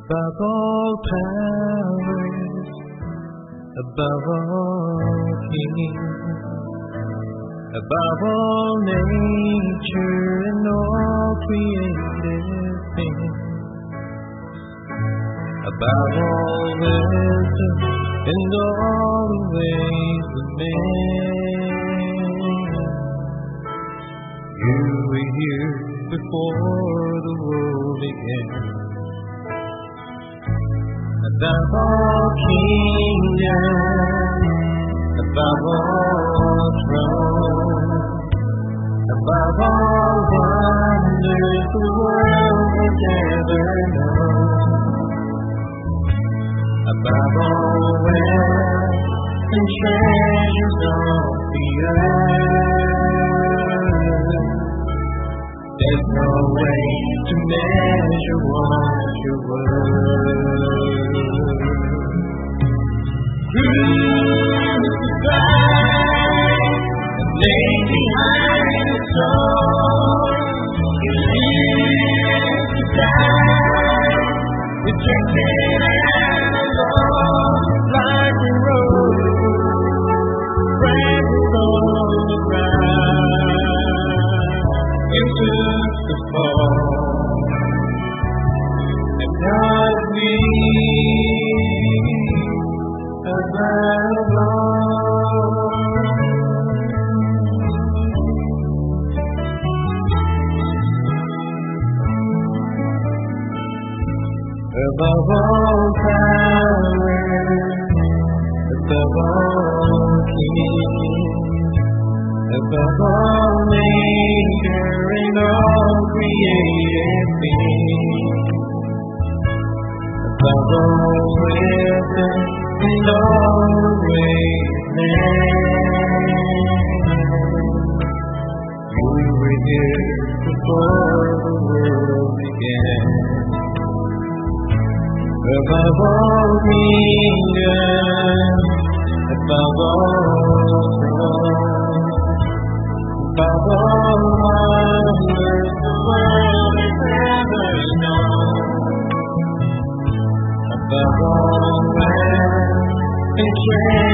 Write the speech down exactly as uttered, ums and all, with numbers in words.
above all powers, above all kings, above all nature and all created things, above all wisdom and all the ways of men. You were here before the world began. Above all kingdoms, above all thrones, above all wonders the world has ever known, above all wealth and treasures of the earth, there's no way to measure what you're worth. Crucified and laid behind the stone, you lived to die, rejected and alone, like a rose trampled on the ground. You took the fall and not me. Above all powers, above all kings, above all nature and all created things, above all wisdom and all the ways of men. You were here before the world began. Above all kingdoms, above all thrones, above all wonders the world has ever known, above all wealth and treasure